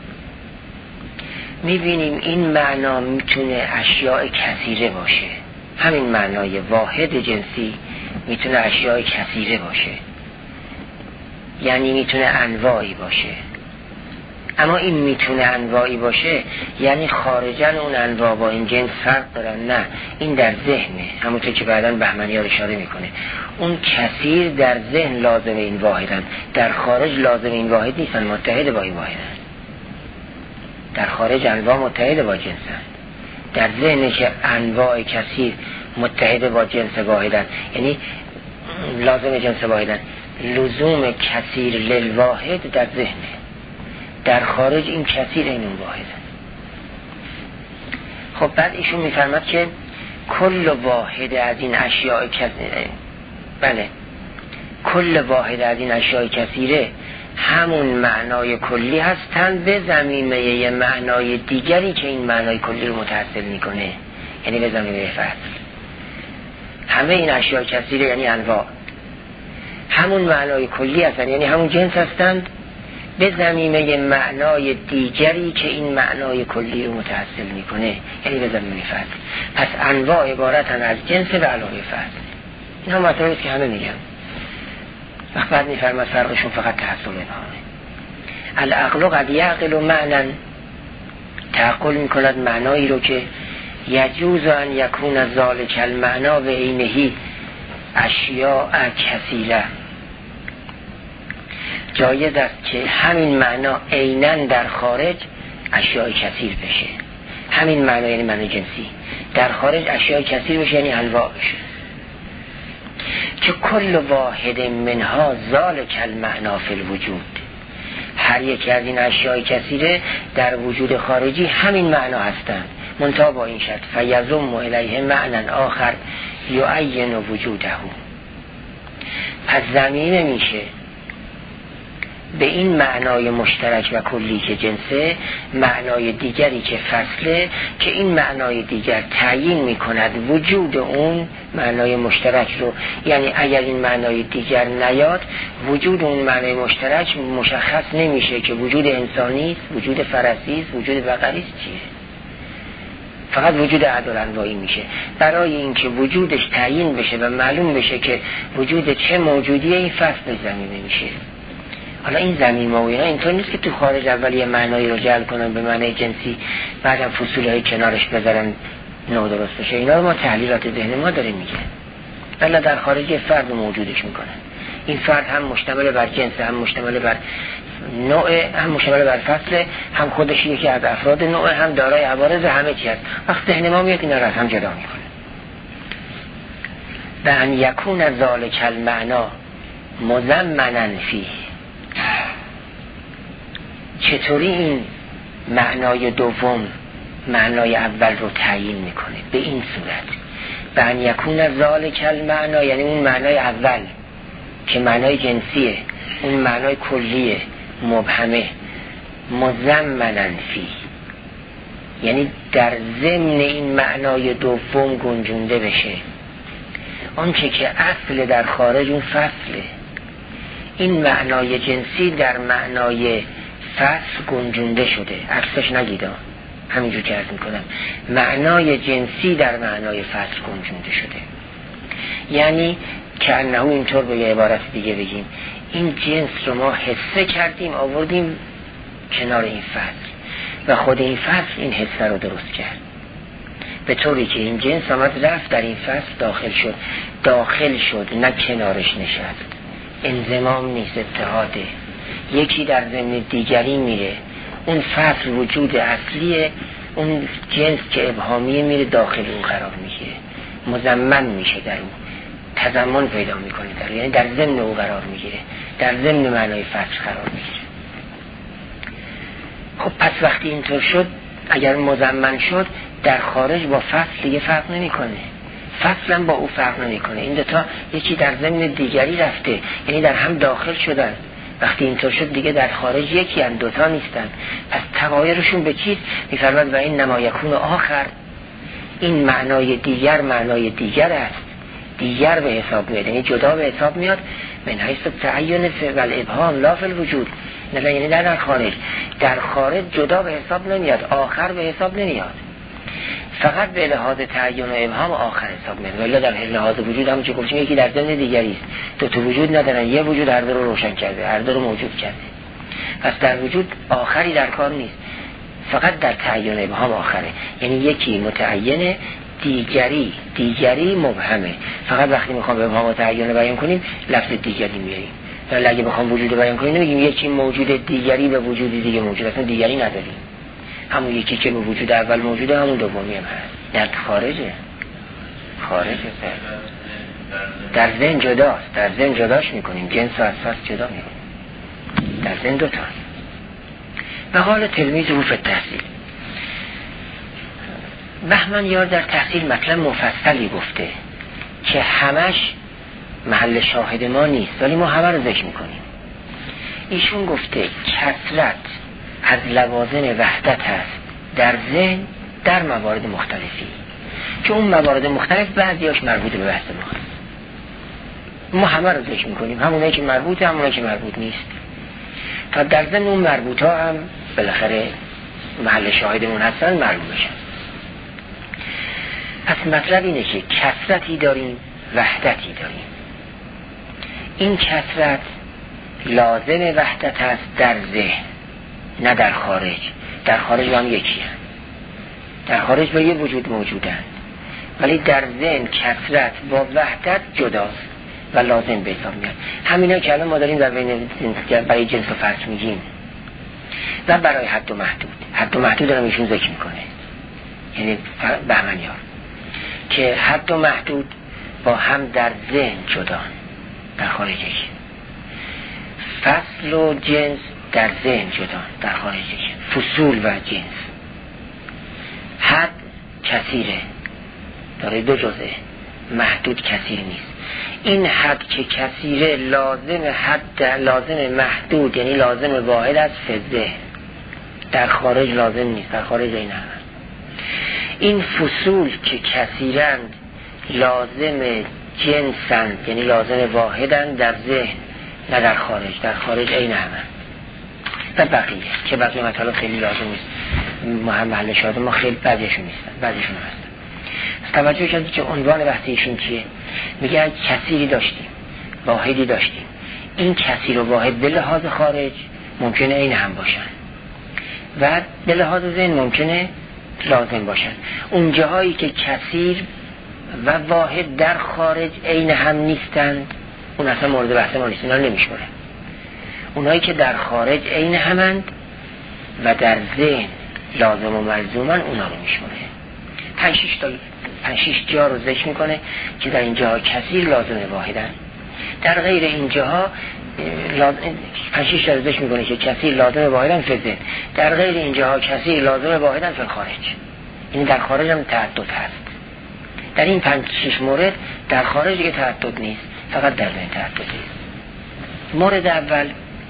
می‌بینیم این معنا میتونه اشیاء کثیره باشه. همین معنای واحد جنسی میتونه اشیاء کثیره باشه، یعنی میتونه انواعی باشه. اما این میتونه انواعی باشه یعنی خارجن اون انواع با این جنس فرق دارن؟ نه، این در ذهنه. همونطور که بعداً بهمنیار اشاره میکنه، اون کثیر در ذهن لازم این واحدن، در خارج لازم این واحد نیستن، متحد با این واحدن. در خارج انواع متحد با جنسن، در ذهنه که انواع کثیر متحد با جنس واحدن، یعنی لازم جنس واحدن. لزوم کثیر للواحد در ذهنه، در خارج این کثیر این اون واحده. خب بعد ایشون میفرماد که کل واحد از این اشیاء کثیره، بله، کل واحد از این اشیاء کثیره همون معنای کلی هستند به ضمیمه یه معنای دیگری که این معنای کلی رو متحصل میکنه، یعنی به ضمیمه فصل. همه این اشیاء کثیره یعنی انواع همون معنای کلی هستند، یعنی همون جنس هستند به ضمیمه معنای دیگری که این معنای کلی رو متحصل میکنه، یعنی به ضمیمه فصل. پس انواع عبارتن از جنس و علاوه فصل. این هم مطلبی است که همه میگن. وقت بعد میفرماد فرقشون فقط تحصل ابهامه. العقل قد یعقل معنی، تعقل میکند معنایی رو که یجوز ان یکون ذالک المعنا و عینه اشیاء کثیره، جایز است که همین معنا عیناً در خارج اشیاء کثیر بشه. همین معنا یعنی معنی جنسی در خارج اشیاء کثیر بشه، یعنی انواع بشه. که کل واحد منها ذالک المعنا فی الوجود، هر یکی از این اشیاء کثیره در وجود خارجی همین معنا هستند، منتها با این شرط فیضم الیه معنی آخر یعین وجوده. پس ضمیمه میشه به این معنای مشترک و کلی که جنسه، معنای دیگری که فصله، که این معنای دیگر تعیین میکند وجود اون معنای مشترک رو. یعنی اگر این معنای دیگر نیاد، وجود اون معنای مشترک مشخص نمیشه که وجود انسانی است، وجود فرسی است، وجود بقری است، چیه. فقط وجود عدل انواعی میشه. برای اینکه وجودش تعیین بشه و معلوم بشه که وجود چه موجودیه، این فصل ضمیمه میشه. حالا این ضمیر و اینا اینطور نیست که تو خارج اول یه معنایی رو جعل کنن به معنی جنسی، بعدم فصولهای کنارش بذارن نو درست بشه. اینا رو ما تحلیلات ذهن ما داره میگه. بلا در خارج یه فرد رو موجودش میکنن. این فرد هم مشتمل بر جنس، هم مشتمل بر نوع، هم مشتمل بر فصل، هم خودش یکی از افراد نوع، هم دارای عوارض، همه چی هست. وقت ذهن ما میاد اینا رو از هم جدا میکنه. به ان یکون ذالک المعنا مضمنا فیه، چطوری این معنای دوم معنای اول رو تعیین میکنه؟ به این صورت به ان یکون ذالک المعنا، یعنی اون معنای اول که معنای جنسیه، اون معنای کلیه مبهمه، مضمنا فیه، یعنی در ضمن این معنای دوم گنجونده بشه. آنچه که اصل در خارج اون فصله، این معنای جنسی در معنای فصل گنجونده شده. عکسش نگیده، همینجور که عرض میکنم، معنای جنسی در معنای فصل گنجونده شده. یعنی که انه اینطور به یه عبارت دیگه بگیم، این جنس رو ما حسه کردیم آوردیم کنار این فصل و خود این فصل این حسه رو درست کرد، به طوری که این جنس آمد رفت در این فصل داخل شد نه کنارش نشست. انضمام نیست، اتحاده. یکی در ضمن دیگری میره. اون فصل وجود اصلیه، اون جنس که ابهامیه میره داخل اون قرار میگیره، مضمن میشه، در اون تضمن پیدا میکنه، یعنی در ضمن او قرار میگیره، در ضمن معنای فصل قرار میگیره. خب پس وقتی اینطور شد، اگر مضمن شد، در خارج با فصل دیگه فرق نمیکنه، فصلا با او فرق نمیکنه. این دوتا یکی در ضمن دیگری رفته، یعنی در هم داخل شدن. وقتی اینطور شد دیگه در خارج یکی هم، دوتا نیستن. پس تغایرشون به چیست؟ میفرماد و این نما یکون آخر، این معنای دیگر معنای دیگر است، دیگر به حساب میاد، یعنی جدا به حساب میاد. من حیث تعین و الابهام لا فی الوجود، نه یعنی در خارج، در خارج جدا به حساب نمیاد، آخر به حساب نمیاد، فقط به لحاظ تعین و ابهام آخر حساب میاد. ولی در لحاظ وجود هم چه گفتیم، یکی در ضمن دیگری است، دو تا وجود ندارن، یه وجود هر دو رو روشن کرده، هر دو رو موجود کرده. پس در وجود آخری در کار نیست، فقط در تعین و ابهام آخره، یعنی یکی متعینه، دیگری مبهمه. فقط وقتی میخوام به ابهام و تعین رو بیان کنیم لفظ دیگری میاریم، ولی اگه بخوام وجود رو بیان کنیم نمیگیم یکی موجود دیگری به وجود دیگه موجود، اصلا دیگری نداریم. همون یکی که به وجود اول موجوده همون دومی هم هست. در خارجه در ذهن جداست، در ذهن جداش میکنیم، جنس و اساس جدا میکنیم، در ذهن دوتا. و حال تلمیذ او فی التحصیل، بهمن یار در تحصیل مطلب مفصلی گفته که همش محل شاهد ما نیست، ولی ما همه رو ذکر میکنیم. ایشون گفته کثرت از لوازم وحدت هست در ذهن در موارد مختلفی، که اون موارد مختلف بعضیاش مربوط به بحث ما هست. ما همه رو ذکر میکنیم، همونایی که مربوطه، همونایی که مربوط نیست، تا در ذهن اون مربوط ها هم بالاخره محل شاهدمون هستن معلوم بشن. پس مطلب اینه که کثرتی داریم، وحدتی داریم. این کثرت لازم وحدت هست در ذهن، نه در خارج. در خارج هم یکی هم. در خارج با یه وجود موجودند، ولی در ذهن کثرت با وحدت جداست و لازم به حساب میاد. همینا که الان ما داریم در بین برای جنس و فصل میگیم و برای حد و محدود. حد و محدود دارم ایشون ذکر میکنه، یعنی بهمنیار که حد و محدود با هم در ذهن جدان، در خارج یکی. فصل و جنس در ذهن جدان، در خارج یکی. فصول و جنس. حد کثیره، داره دو جزءه، محدود کثیر نیست. این حد که کثیره لازم حد، لازم محدود، یعنی لازم واحد از فضه، در خارج لازم نیست، در خارج این هم. این فصول که کثیرند لازم جنسند، یعنی لازم واحدند در ذهن، نه در خارج. در خارج این همه و بقیه که بقیه مطالب خیلی لازم نیست، محل شاهد ما خیلی بعضیشون نیستن، بعضیشون هستن. توجه کردید که عنوان بحثیشون چیه؟ میگه کثیری داشتیم، واحدی داشتیم. این کثیر و واحد به لحاظ خارج ممکنه این هم باشن و به لحاظ ذهن ممکنه لازم باشن. اون جاهایی که کثیر و واحد در خارج این هم نیستن، اون اصلا مورد بحث ما نیست، اونا نمیشمره. اونایی که در خارج این همند و در ذهن لازم و ملزومن، اونا رو میشمره. 5-6 جا رو ذکر میکنه که در این جاها کثیر لازم واحدن، در غیر این جاها 5-6 جا رو ذکر میکنه که کثیر لازم واحدن فی ذهن، در غیر این جاها کثیر لازم واحدن فی خارج. یعنی در خارج هم تعدد هست. در این 5-6 مورد در خارج دیگه تعدد نیست، فقط در ذهن تعدد نیست. مورد اول،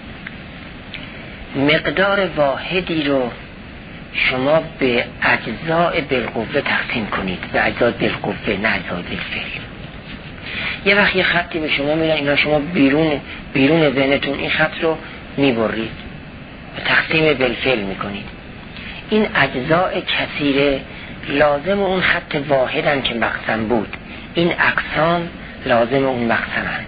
مقدار واحدی رو شما به اجزاء بالقوه تقسیم کنید، به اجزاء بالقوه نه اجزاء بالفعل. یه وقت یه خطی به شما میدن، اینا شما بیرون ذهنتون این خط رو میبرید و تقسیم بالفعل میکنید. این اجزاء کثیره لازم اون خط واحدن که مقسم بود، این اقسام لازم اون مقسمن.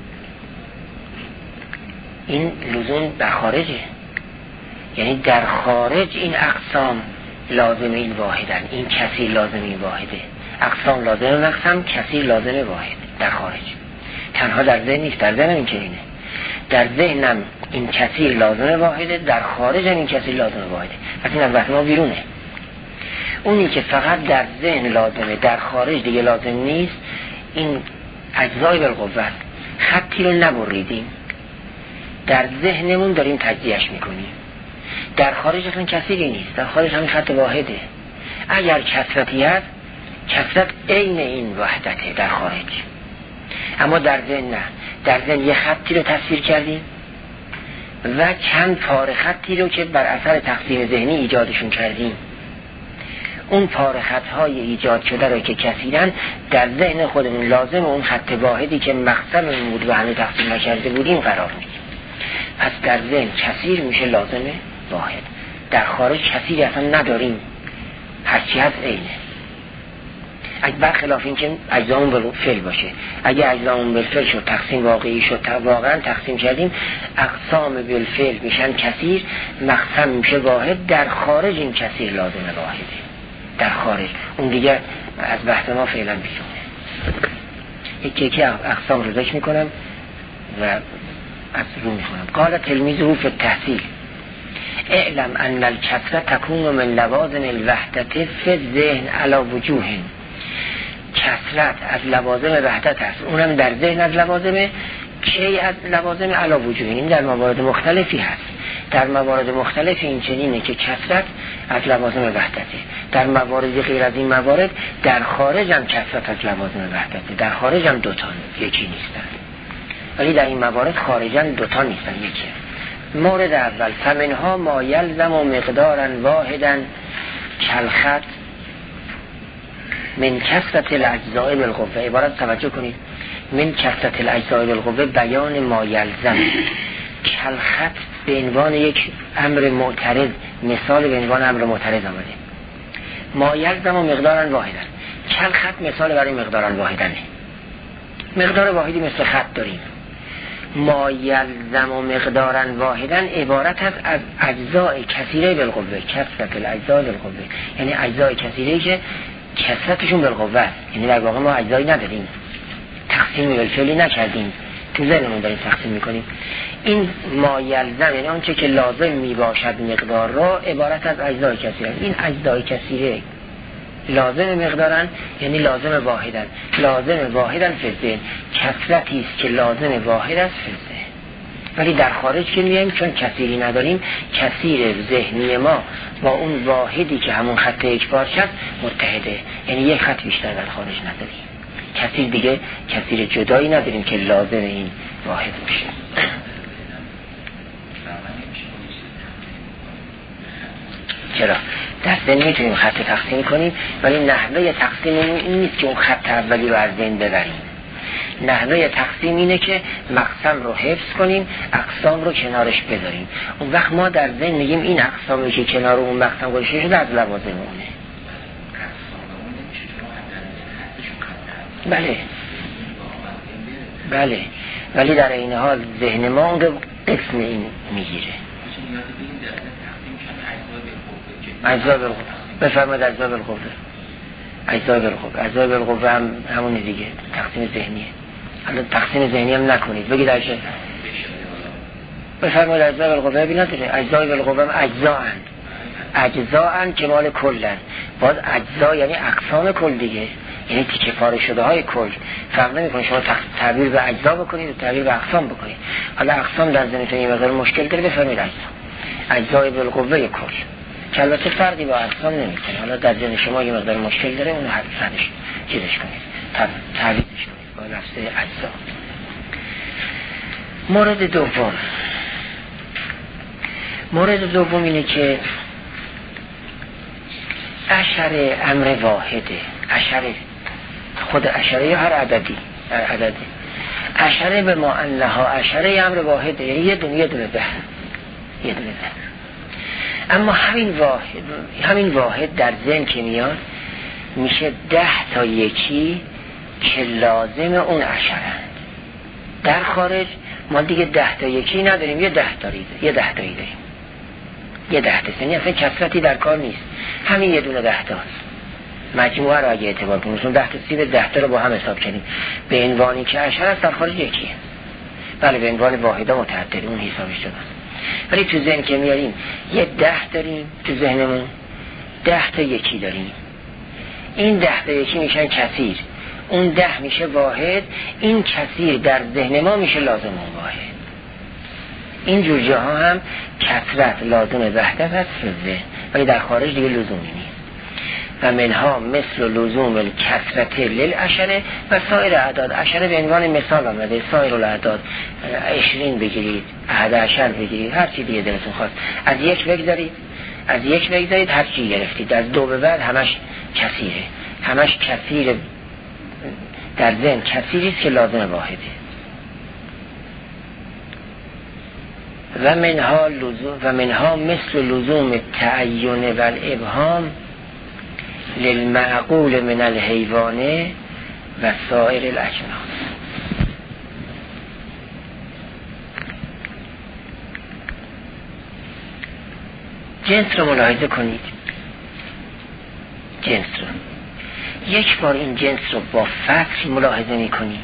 این لزوم در خارجه، یعنی در خارج این اقسام لازم این واحدن، این کثیر لازم این واحده. اقسام لازم مقسم، کثیر لازم واحد در خارج. تنها در ذهن نیست، در ذهن این که اینه، در ذهنم این کثیر لازم واحده، در خارج هم این کثیر لازم واحده. پس این از وقت ما بیرونه. اونی که فقط در ذهن لازمه، در خارج دیگه لازم نیست، این اجزای بالقوه. خطی رو نبریدیم، در ذهنمون داریم تجزیهش میکنیم. در خارج اصلا کثیری نیست، در خارج همین خط واحده. اگر کثرتی هست، کثرت عین این وحدته در خارج. اما در ذهن نه، در ذهن یه خطی رو تصویر کردیم و چند پاره خطی رو که بر اثر تقسیم ذهنی ایجادشون کردیم. اون پاره خطهای ایجاد شده رو که کثیرن، در ذهن خودمون لازم اون خط واحدی که مقسم این بود و همه تقسیم نکرده بودیم قرار میدیم. پس در ذهن کثیر میشه لازمه واحد، در خارج کثیری اصلا نداریم، هرچی هست اینه. اگه برخلاف این که اجزامون بالفعل باشه، اگه اجزامون بالفعل شد، تقسیم واقعی شد، واقعا تقسیم کردیم، اقسام بالفعل میشن کثیر، مقسم میشه واحد. در خارج این کثیر لازمه واحده، در خارج اون دیگه از بحث ما فعلا بیرونه. یکی اقسام رو ذکر میکنم و از رو میخونم. قال تلمیذه فی التحصیل اعلم ان الکثرة تکون من لوازم الوحدت فی الذهن علی وجوه. کثرت از لوازم وحدت است، اونم در ذهن از لوازمه. چی از لوازم علی وجوه؟ این در موارد مختلفی هست. در موارد مختلفی این چنینه که کثرت از لوازم وحدته، در موارد غیر از این موارد در خارج هم کثرت از لوازم وحدته، در خارج هم دوتا یکی نیستن، ولی در این موارد خارجاً دوتا نیستن، یکی. مورد اول، فمنها ما یلزم و مقدارا واحدا کالخط من کثرت الاجزاء بالقوه. عبارت توجه کنید، من کثرت الاجزاء بالقوه بیان ما یلزم. کالخط به عنوان یک امر معترض، مثال به عنوان امر معترض آمده. ما یلزم و مقدارا واحدا. کالخط مثال برای مقدارا واحدنه. مقدار واحدی مثل خط داریم، ما یلزم و مقدارن واحدن عبارت است از اجزای کثیره بالقوه، کثرت الاجزاء بالقوه، یعنی اجزای کثیره که کثرتشون بالقوه است، یعنی در واقع ما اجزایی نداریم، تقسیم بالفعلی نکردیم، تو ذهنمون داریم تقسیم میکنیم. این ما یلزم یعنی اون چه که لازم میباشد مقدار را عبارت از اجزای کثیره. این اجزای کثیره لازم مقدارن یعنی لازم واحدن، لازم واحدن فزه، کثرتی است که لازم واحد است فزه. ولی در خارج که میایم چون کثیری نداریم، کثیر ذهنی ما با اون واحدی که همون خط اجبار شد متحده، یعنی یک خط بیشتر در خارج نداریم، کثیر دیگه کثیر جدایی نداریم که لازم این واحد باشه. چرا؟ در ذهن میتونیم خط تقسیم کنیم، ولی نحوه تقسیم این نیست که اون خط اولی رو از ذهن ببریم. نحوه تقسیم اینه که مقسم رو حفظ کنیم، اقسام رو کنارش بذاریم. اون وقت ما در ذهن میگیم این اقسامی که کنار اون مقسم گذاشته شده از لوازمونه. بله ولی در این حال ذهن ما اون رو قسم این میگیره. اجزا بالقوه بفرمایید. اجزا بالقوه هم همون دیگه، تقسیم ذهنیه. حالا تقسیم ذهنی هم نکنید، بگید اجزا بفرمایید. اجزا بالقوه ببینید اجزا بالقوه هم اجزاءن که مال کلن. باز اجزا یعنی اقسام کل دیگه، یعنی تیکه پاره شده های کل. فرق نمیکنه شما تعبیر به اجزا بکنید و تعبیر به اقسام بکنید. حالا اقسام در ذهنتون یه مقدار مشکل داره، بفرمایید اجزای بالقوه کل، که البته فرقی با اقسام نمیکنه. حالا در ذهن شما یه مقدار مشکل داره، اونو حدش چیزش کنید، تعبیرش کنید با لفظ اجزا. مورد دوم اینه که اشره امر واحده. اشره خود اشره یا هر عددی اشره به ما انها اشره امر واحده، یعنی یه دونه ده. اما همین واحد در ذهن که میاد میشه 10 تا یکی که لازم اون اشره. در خارج ما دیگه 10 تا یکی نداریم، یه 10 تایی داریم. یه 10 تا یعنی اصلا کثرتی در کار نیست، همین یه دونه 10 تاست. مجموعه را اگه اعتبار کنیم مثلا 10 تا 10 تا رو با هم حساب کنیم به عنوانی که اشره است، در خارج یکیه. بله به عنوان واحده متعدد اون حسابش شده. ولی تو ذهن که میاریم یه 10 داریم، تو ذهنمون 10 تا یکی داریم. این 10 تا یکی میشن کثیر، اون 10 میشه واحد، این کثیر در ذهن ما میشه لازم اون واحد. این جور جاها هم کثرت لازم وحدت هست تو ذهن، ولی در خارج دیگه لزومی نیست. و منها مثل لزوم الکثرت للعشره و سایر اعداد. عشره به عنوان مثال آمده، سایر الاعداد 20 بگیرید، 11 بگیرید، هر چی دیگه دلتون خواست. از یک بگذارید هر چی گرفتید. از 2 به بعد همش کثیره، همش کثیر در ذهن کثیری است که لازم واحده. و منها مثل لزوم التعین و الابهام للمعقول من الحیوانه و سایر الاجناس. جنس رو ملاحظه کنید. یک بار این جنس رو با فصل ملاحظه میکنیم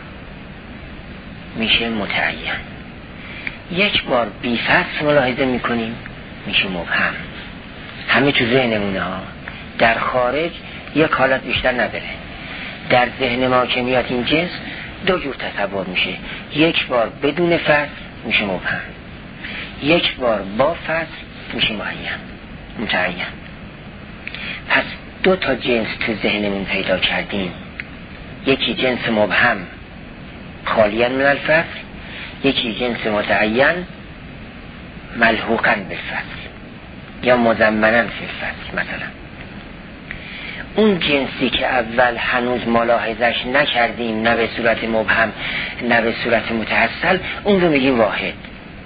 میشه متعین. یک بار بی فصل ملاحظه میکنیم میشه مبهم. همه تو ذهنمونه ها، در خارج یک حالت بیشتر نداره. در ذهن ما که میاد این جنس 2 جور تصور میشه. یک بار بدون فصل میشه مبهم، یک بار با فصل میشه متعین. پس 2 تا جنس تو ذهنمون پیدا کردیم، یکی جنس مبهم خالیاً من الفصل، یکی جنس متعین ملحوقاً بالفصل یا مضمناً فی الفصل. مثلا اون جنسی که اول هنوز ملاحظش نکردیم، نه به صورت مبهم نه به صورت متحصل، اون رو میگیم واحد.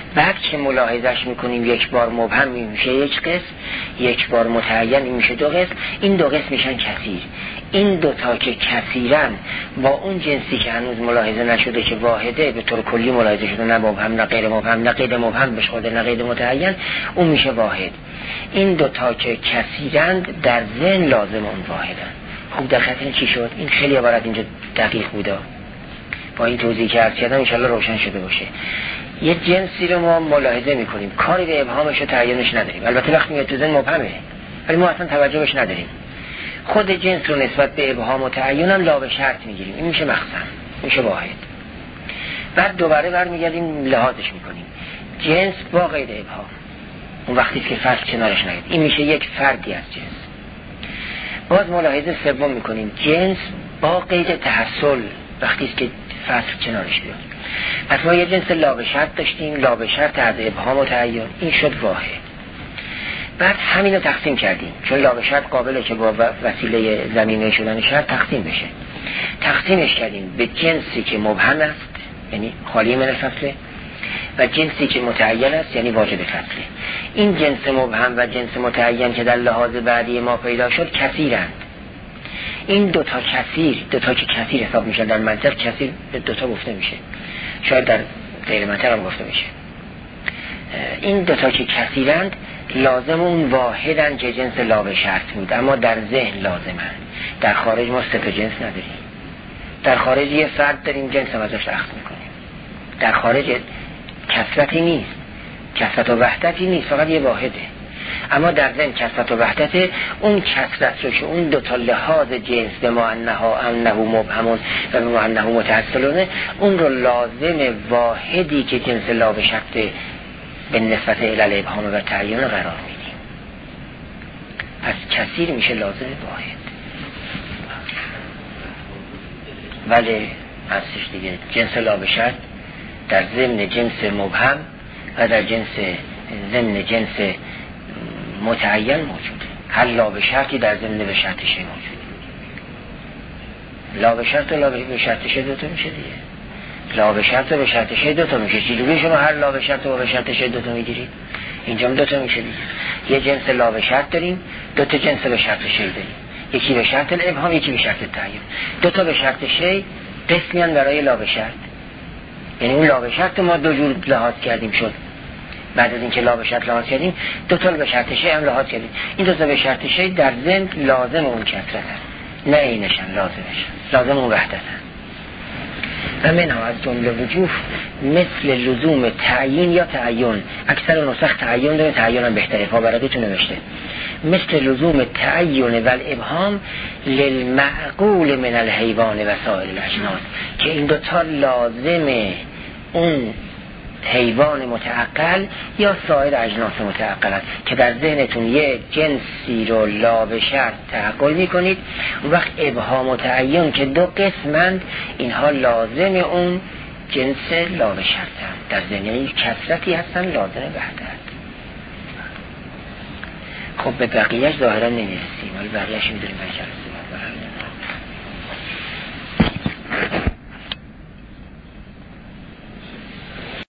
بعد که ملاحظش میکنیم یک بار مبهم میشه یک قسم، یک بار متعین میشه دو قسم، این دو قسم میشن کثیر. این دوتا که کثیرن با اون جنسی که هنوز ملاحظه نشده که واحده به طور کلی ملاحظه شده، نه مبهم نه غیر مبهم، نه غیر مبهم بهش خورده نه غیر متعین، اون میشه واحد. این دوتا که کثیرند در ذهن لازم اون واحدن. خوب دقت این چی شد؟ این خیلی عبارت اینجا دقیق بوده، با این توضیحی که عرض کردم انشالله روشن شده باشه. یه جنسی رو ما ملاحظه میکنیم، کاری به ابهامش و تعیینش نداریم، البته وقتی میاد تو ذهن مبهمه ولی ما اصلا توجهش نداریم. خود جنس رو نسبت به ابهام و تعیین هم لا به شرط میگیریم، این میشه مخزن، میشه واحد. بعد دوباره برمیگردیم لحاظش میکنیم، جنس با قید ابهام، اون وقتی که فصل کنارش نگید، این میشه یک فردی از جنس. باز ملاحظه سوم میکنیم، جنس با قید تحصل، وقتی که فصل کنارش بیاد. پس ما یه جنس لا به شرط داشتیم، لا به شرط از ابهام و تعیین، این شد واحد. بعد همین رو تقسیم کردیم، چون لا به شرط قابله که با وسیله ضمیمه شدن شرط تقسیم بشه. تقسیمش کردیم به جنسی که مبهم است یعنی خالی من فصله، و جنسی که متعین است یعنی واجب فصله. این جنس مبهم و جنس متعین که در لحاظ بعدی ما پیدا شد کثیرند. این دوتا که کثیر حساب میشن در منطق، کثیر به دوتا گفته میشه، شاید در غیر منطق هم گفته میشه. این دوتا که کثیرند لازم اون واحدن که جنس لا به شرط بود، اما در ذهن لازمن. در خارج ما سه جنس نداریم، در خارج یه فرد داریم جنس هم ازش اخذ میکنیم. در خارج کثرتی نیست، کثرت و وحدتی نیست، فقط یه واحده. اما در ذهن کثرت و وحدت، اون کثرت رو که اون دوتا لحاظ جنس به ما انه مبهمون و به ما انه متحصلونه، اون رو لازم واحدی که جنس لا به شرط به نسبت علل ابهام و تعیین قرار میدیم. پس کثیر میشه لازم واحد. ولی هستش دیگه، جنس لا به شرط در ضمن جنس مبهم و در ضمن جنس متعین موجوده. هر لا به شرطی در ضمن به شرط شی موجوده. لا به شرط و لا به شرط شی دوتا میشه دیگه. لا به شرط و به شرط شی دوتا میشه. چجوری شما هر لا به شرط و به شرط شی دوتا میگیرید؟ اینجا هم دوتا میشه دیگه. یه جنس لا به شرط داریم، دوتا جنس به شرط شی داریم، یکی به شرط الابهام، یکی به شرط تعیین. دوتا به شرط شی قسمیان برای لا به شرط، یعنی اون لا به شرط ما دو جور لحاظ کردیم شد. بعد از اینکه لا به شرط لحاظ کردیم، دو تا به شرط شی هم لحاظ کردیم. این دو تا به شرط شی در ضمن لازم اون کثرت نه اینشن، لازم اون وحدت. و منها از جمله وجوه مثل لزوم تعیین یا تعیین، اکثر نسخ تعیین داره، تعیین هم بهتره، فابرادتون نوشته مثل لزوم تعیین و الابهام للمعقول من الحیوان و سائر الاجناس، که این دوتا لازمه اون حیوان متعقل یا سایر اجناس متعقلن، که در ذهنتون یه جنسی رو لا به شرط تعقل میکنید، اون وقت ابهام و تعیین که دو قسمند، اینها لازم اون جنس لا به شرطن، در ذهن یعنی کثرتی هستن لازم وحدت. خب به بقیهش ظاهرا نمیرسیم، ولی بقیهش میدونیم بچه